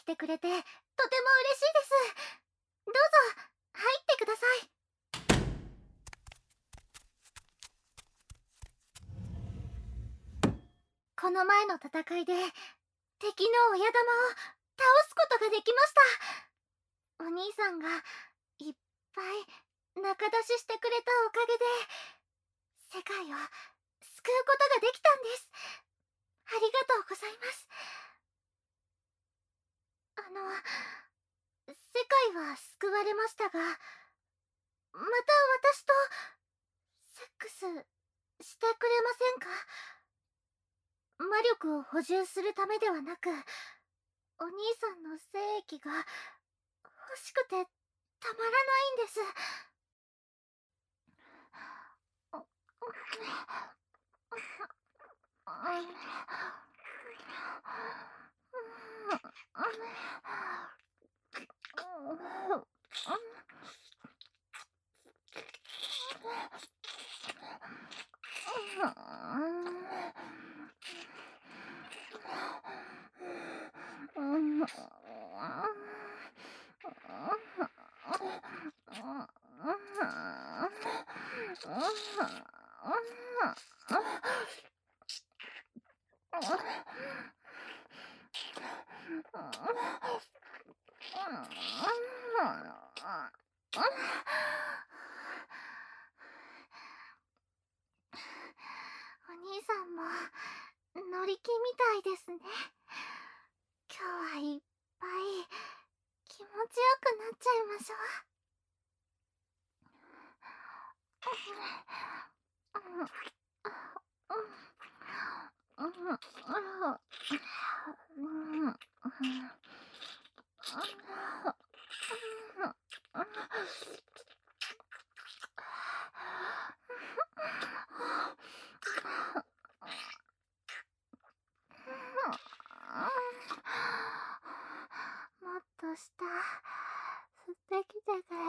てくれてとても嬉しいです。どうぞ入ってください。この前の戦いで敵の親玉を倒すことができました。お兄さんがいっぱい仲出ししてくれたおかげで世界を救うことができたんです。ありがとうございます。世界は救われましたが、また私とセックスしてくれませんか？魔力を補充するためではなく、お兄さんの精液が欲しくてたまらないんです。お兄さんも乗り気みたいですね。今日はいっぱい気持ちよくなっちゃいましょう。もっと下吸ってきてくれ。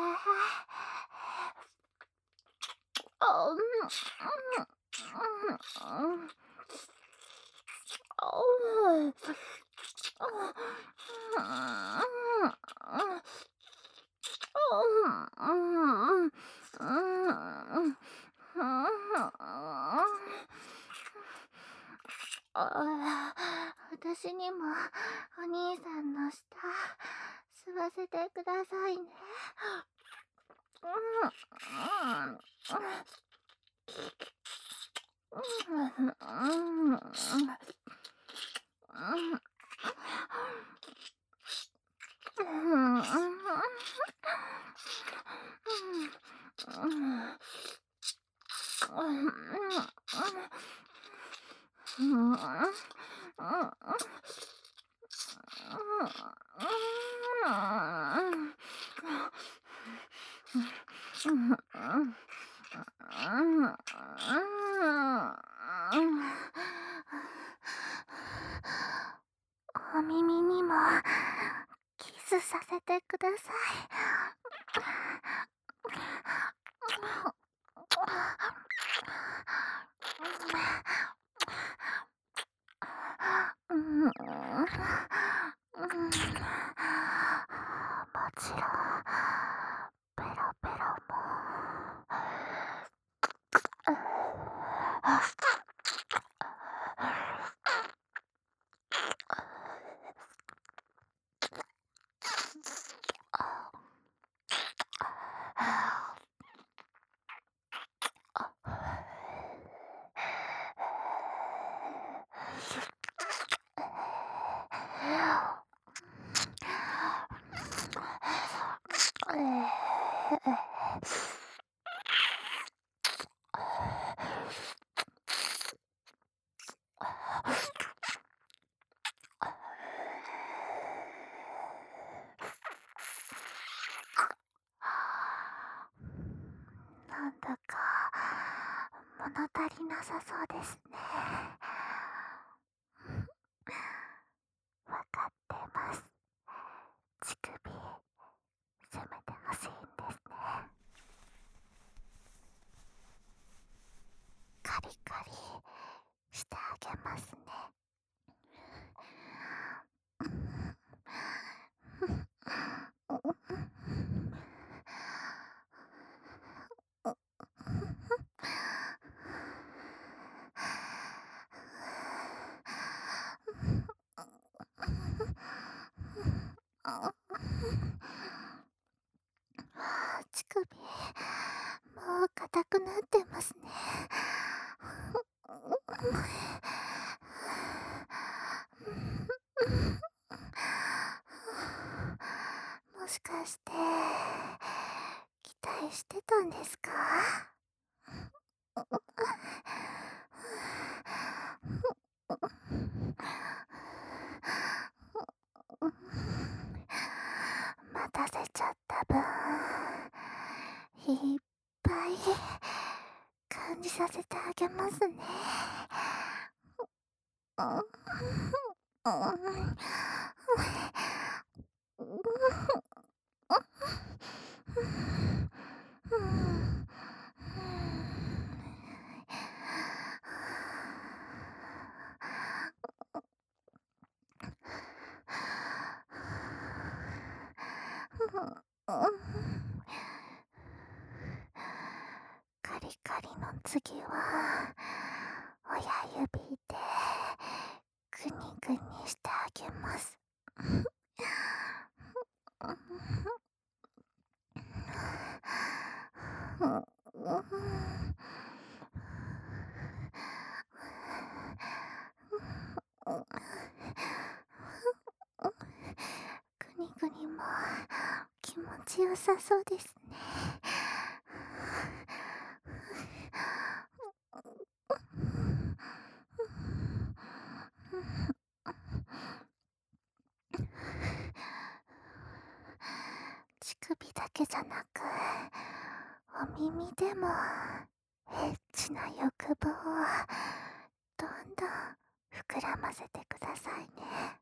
私にもお兄さんの舌吸わせてくださいね。お耳にもキスさせてください。もちろんペロペロも。なんだか物足りなさそうですね。わかってます。乳首攻めてほしいんですね。カリカリしてあげますね。 乳首、もう硬くなってますね。もしかして、期待してたんですか？待たせちゃった分、いっぱい感じさせてあげますね。カリカリの次は親指でグニグニしてあげます。グニグニも気持ちよさそうですね。乳首だけじゃなく、お耳でもエッチな欲望をどんどん膨らませてくださいね。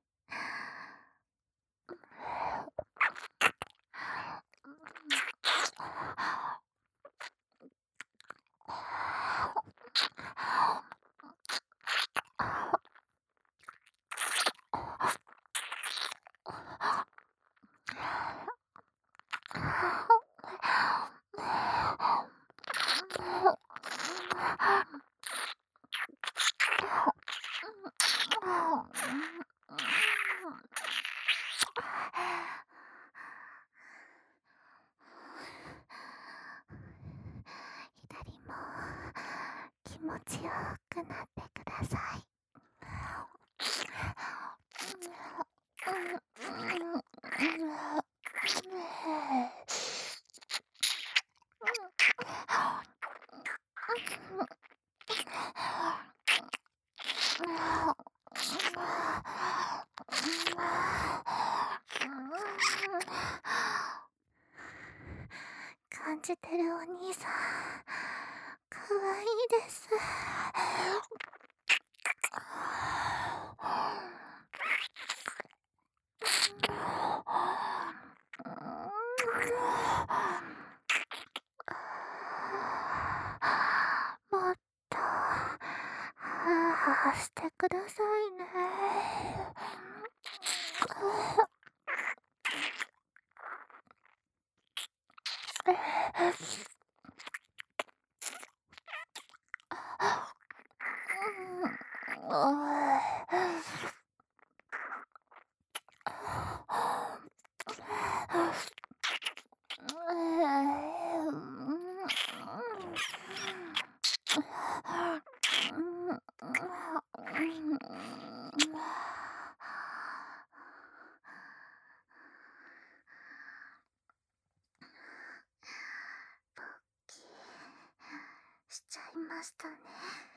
左も気持ちよくなってください。感じてるお兄さん、かわいいです。もっと、はあはしてくださいね。しちゃいましたね。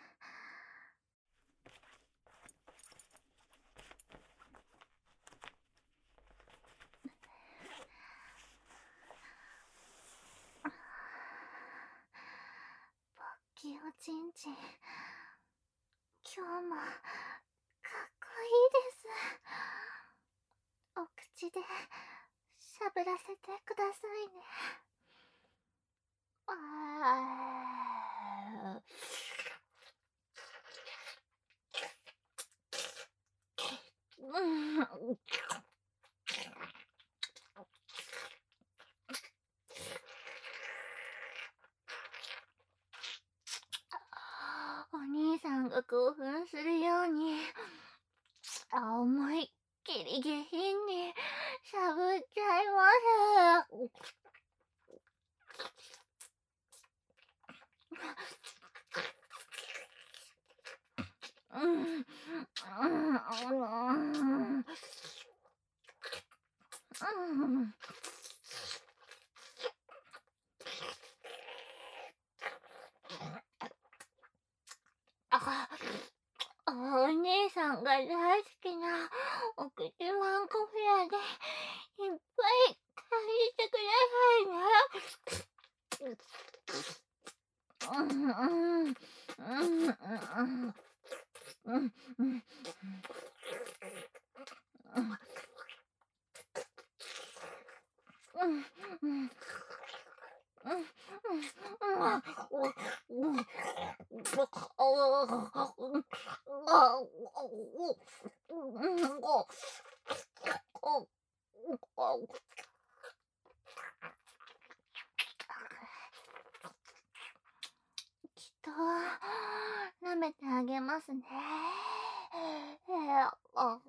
きおちんちん、今日もかっこいいです。お口でしゃぶらせてくださいね。お兄さんが興奮するように思いっきり下品にしゃぶあ、お姉さんが大好きなお口ワンコフェアでいっぱい感じてくださいね。うんうんうんうんうんうんうんきっと舐めてあげますね。あ、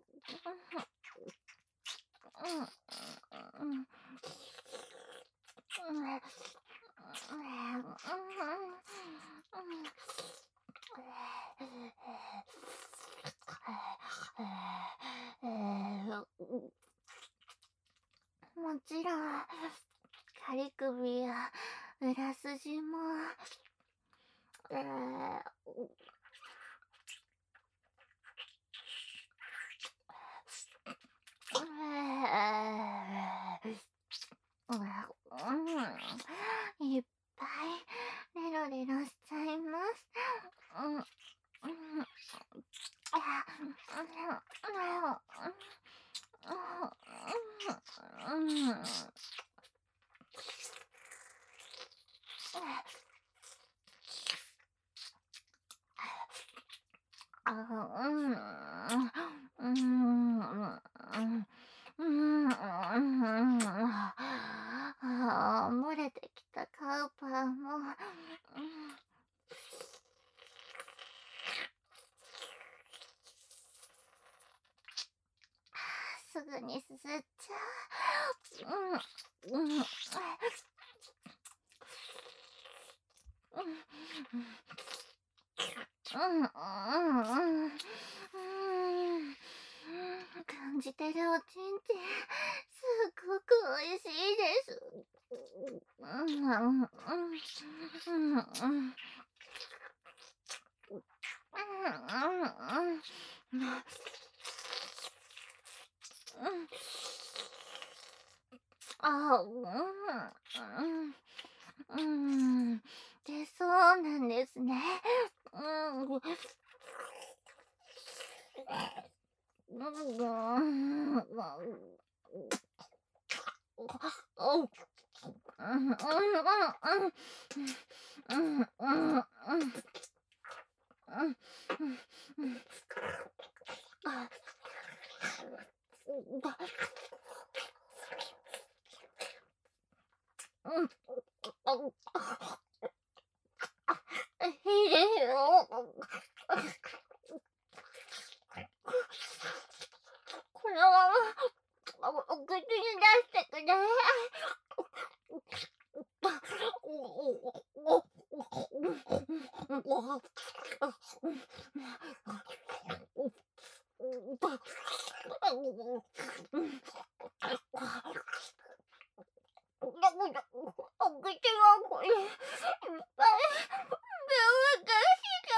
もちろん、仮首や裏筋も、いっぱいレロレロしちゃいます。うんうん漏れてきたカウパーも、すぐにすすっちゃう。感じてるおちんちん、すっごく美味しいです。あ、で、そうなんですね。いいですよ。このままお口に出してください。お口がこれいっぱい分かし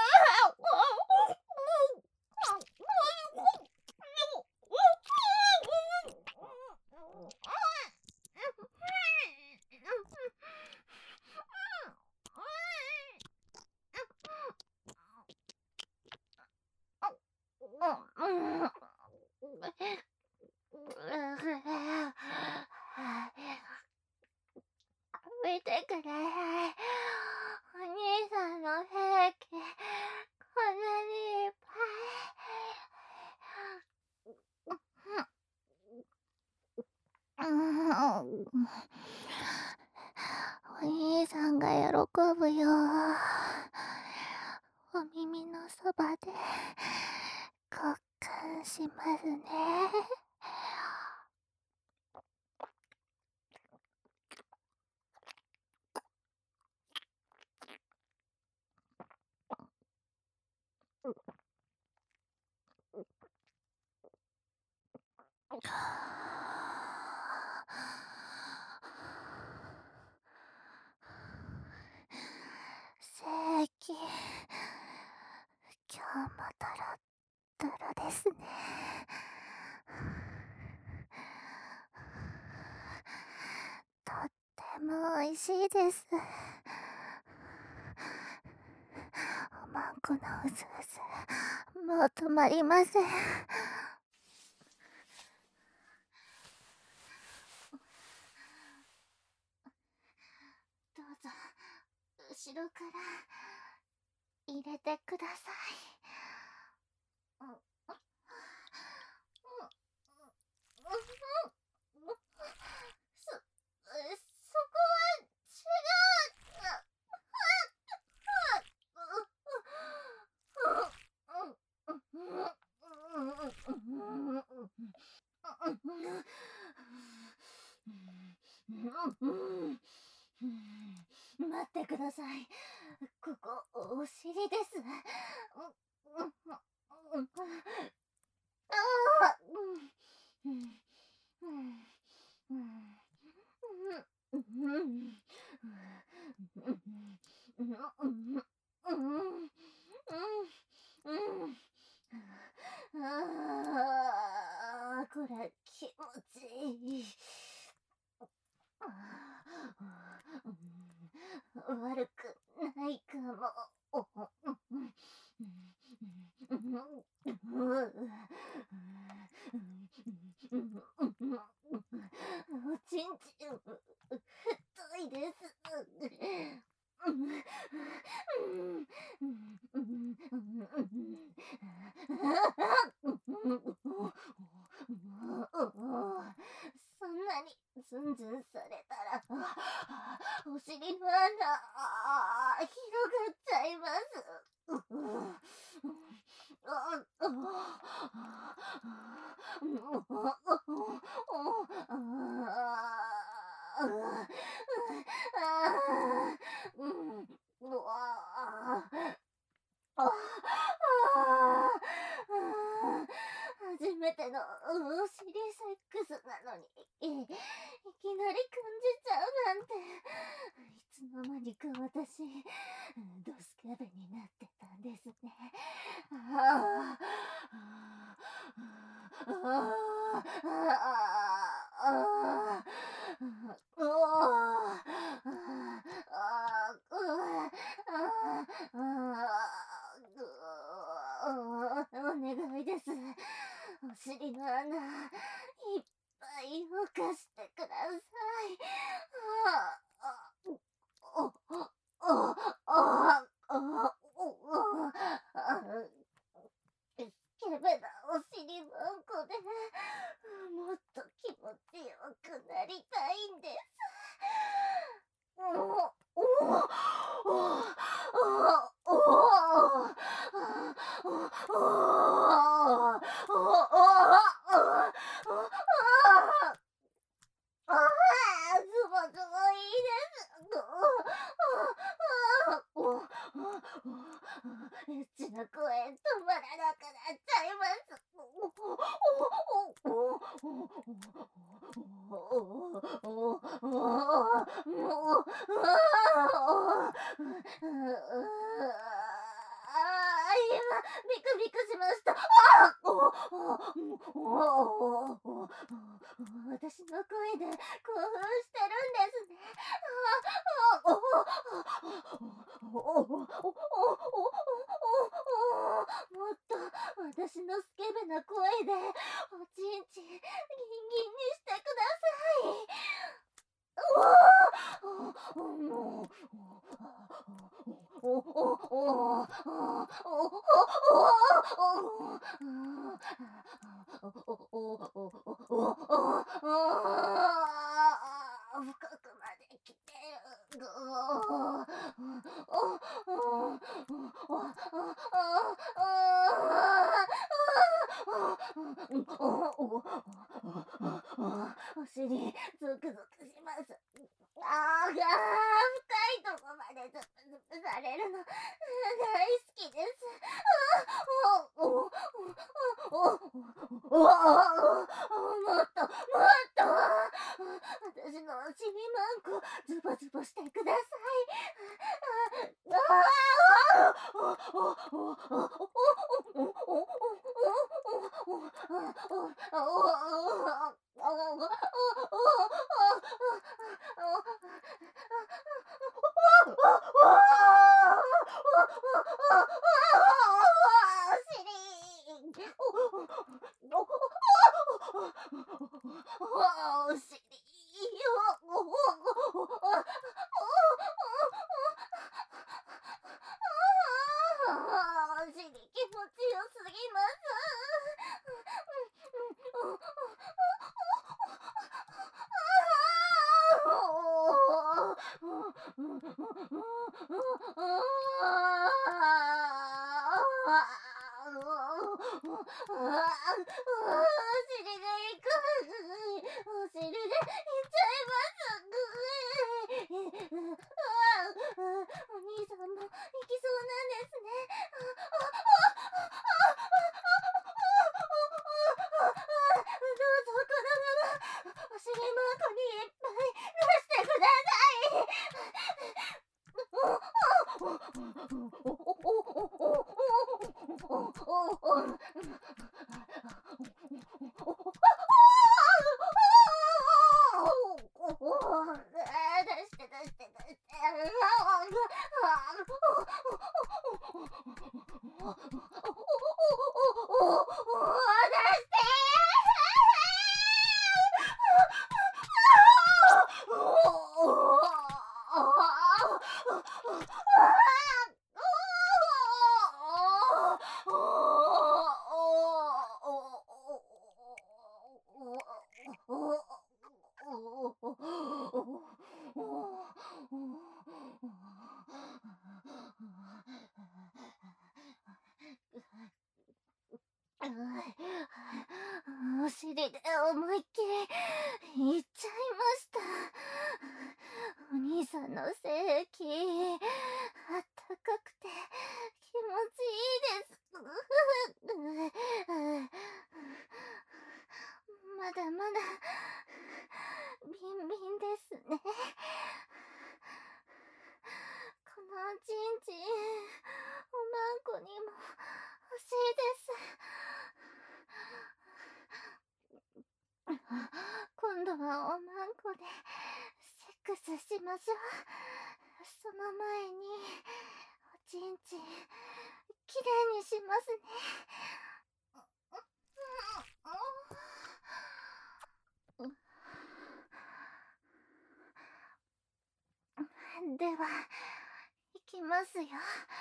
見てください。お兄さんの兵器、こんなにいっぱい。お兄さんが喜ぶよ。お耳のそばで交換しますね。 タラッタラですね。とっても美味しいです。おまんこのうずうず、もう止まりません。どうぞ後ろから入れてください。そこは違う。待ってください。ここお尻です。これ気持ちいい。悪くないかも。おちんちん太いです。そんなにズンズンされたらお尻の穴広がっちゃいます。初めてのお尻セックスなのにいきなり感じちゃうなんて。いつの間にか私ドスケベになってたんですね。お願いです。お尻の穴いっぱい動かしてください。スケベなお尻マンコでもっと気持ちよくなりたいんです。ズボズボいいです。エッチな声止まらなくなっちゃいます。今ビクビクしました。私の声で興奮してるんですね。もっと私のスケベな声でおちんちんギンギンにしてください。深くまで来てる。お尻ゾクゾクします。深いとこまでズブズブされるの大好きです。もっと私のお尻マンコズボズボしてください。 お尻お尻気持ちよすぎますお尻で思いっきりいっちゃいました。お兄さんの性器あったかくて気持ちいいです。まだまだビンビンですね。このちんちんおまんこにも欲しいです。今度はおまんこでセックスしましょう。その前におちんちんきれいにしますね。では、いきますよ。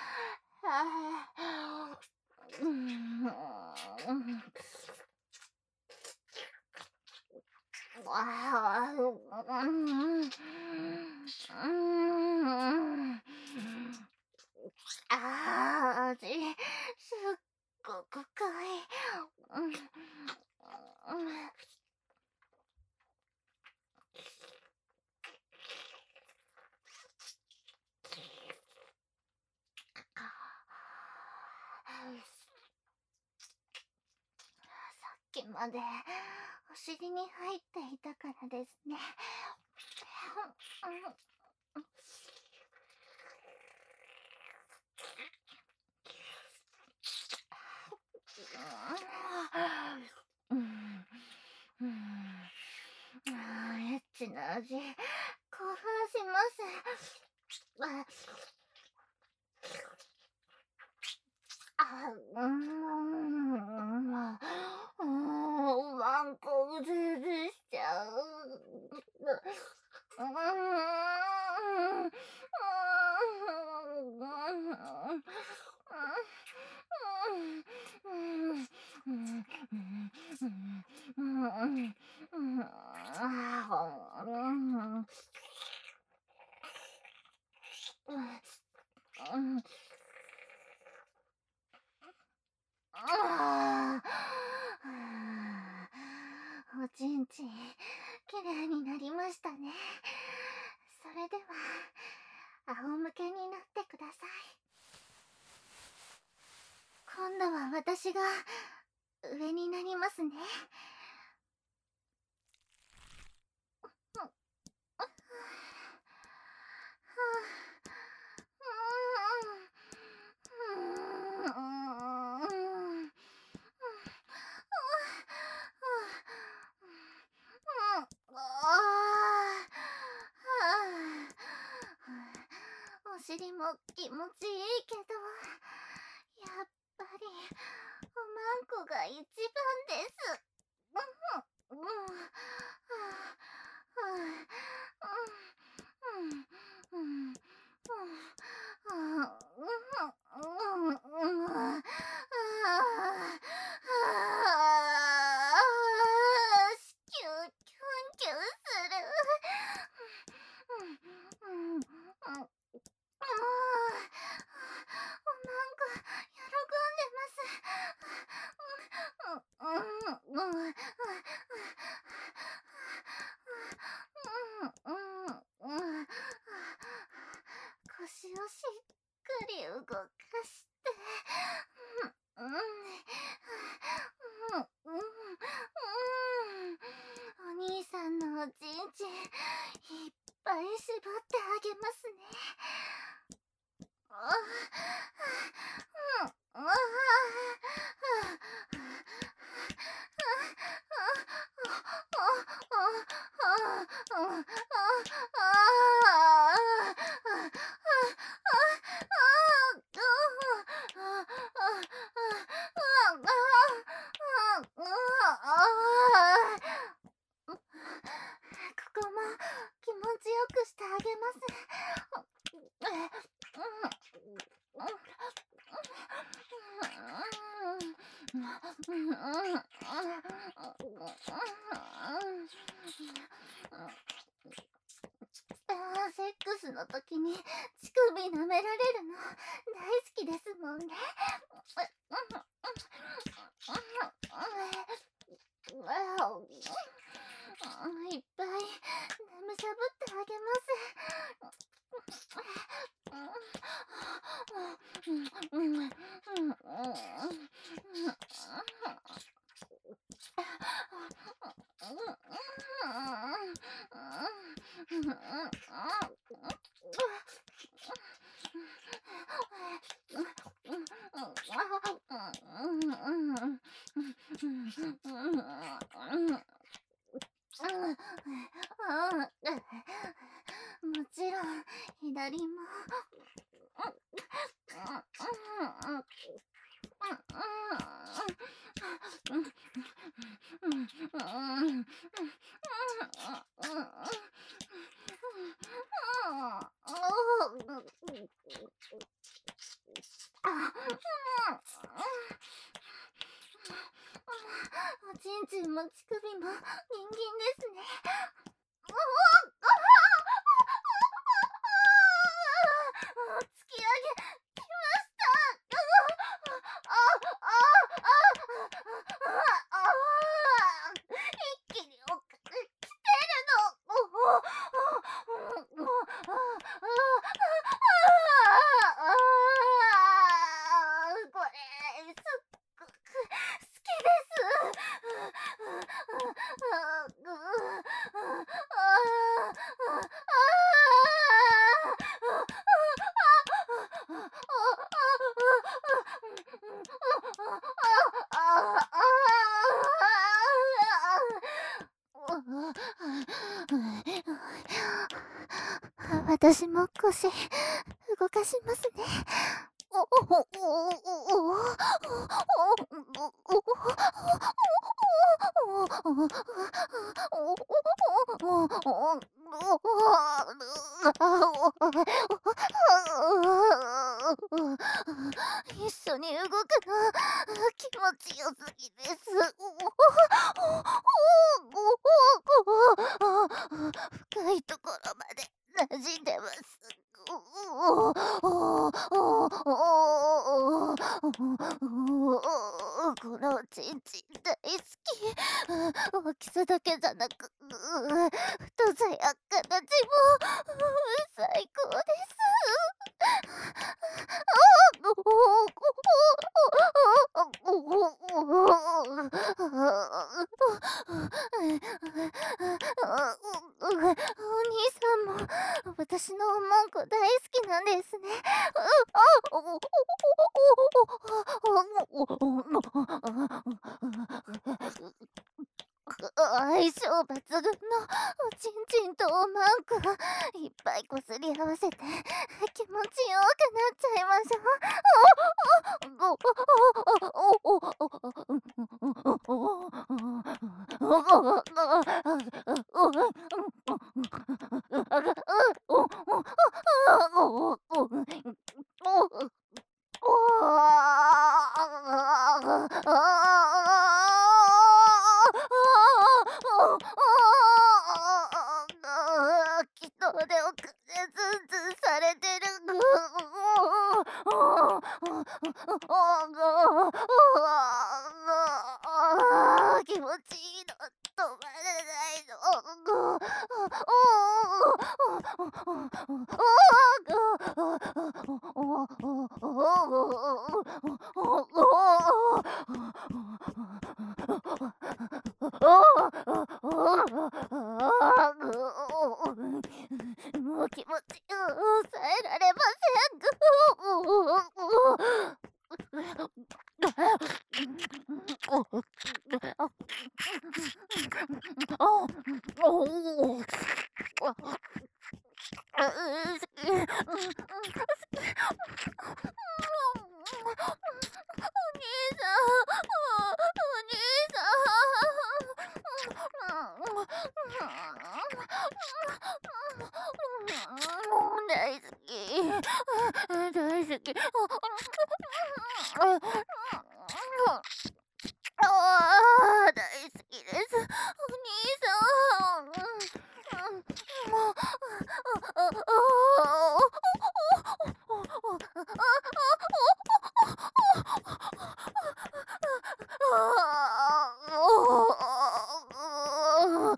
味、すっごくかい。さっきまでお尻に入っていたからですね。エッチな味、興奮します。ワンコうずうずしちゃう。おちんちん、きれいになりましたね。それでは、仰向けになってください。今度は私が上になりますね。 りも気持ちいいけど、やっぱりおまんこが一番です。うんうんうんうんキュンキュンする。腰をしっかり動かして、お兄さんのおちんちんいっぱい絞ってあげますね。ここも気持ちよくしてあげます。セックスの時に乳首舐められるの大好きですもんね。いっぱい舐めしゃぶってあげますもちろん左も。おちんちんも乳首も人間ですね。突き上げきました。一気に追っかけてるこれすっごく好きです私も腰動かしますね。一緒に動くの気持ちよすぎです。深いところまで馴染んでます。このおちんちん大好き。大きさだけじゃなく太さや形も最高です。お兄さんも私のおまんこ大好きなんですね。相性抜群のおちんちんとおまんこいっぱいこすり合わせて気持ちよ昨日でおくでズンズンされてる。気持ちいいの止まらないの。もう気持ち抑えられま大好き。大好き。大好きです。お兄さん。もっとつながり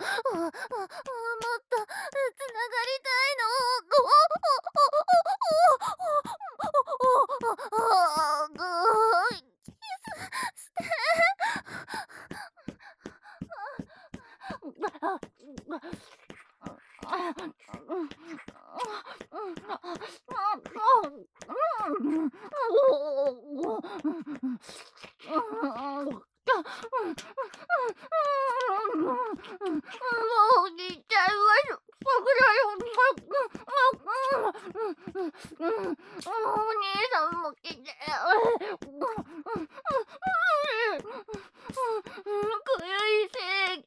たいの。キスして。もう寝ちゃいます。お兄さんも来て。かゆい正気。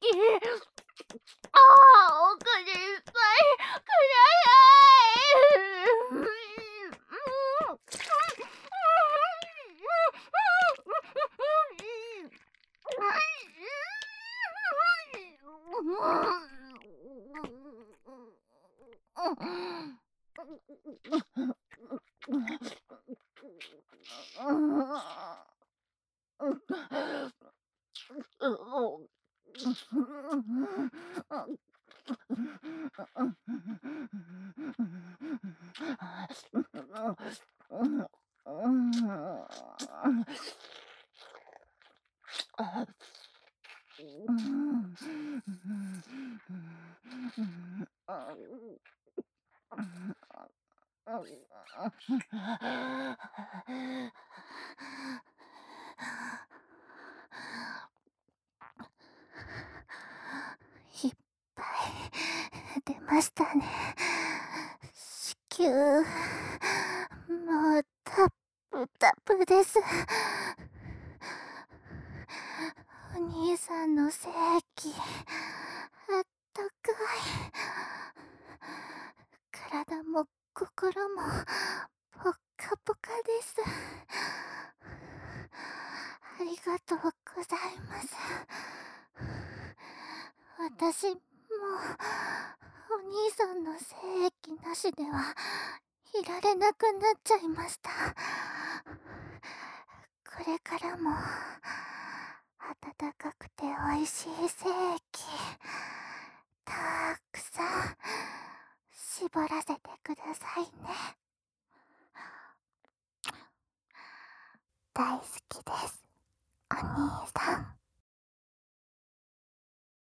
お金いっぱいくださいっぱい出ましたね。子宮もうタプタプです。お兄さんの性器あったかい。体も心もポッカポカです。ありがとうございます。私もうお兄さんの精液なしではいられなくなっちゃいました。これからも温かくておいしい精液たくさん絞らせてくださいね。大好きです、お兄さん。